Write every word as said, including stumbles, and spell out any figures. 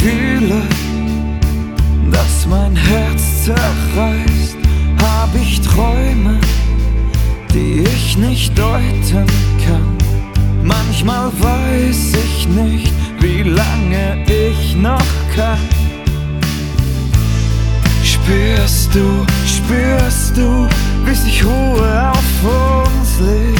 Gefühle, das mein Herz zerreißt. Hab ich Träume, die ich nicht deuten kann. Manchmal weiß ich nicht, wie lange ich noch kann. Spürst du, spürst du, wie sich Ruhe auf uns legt?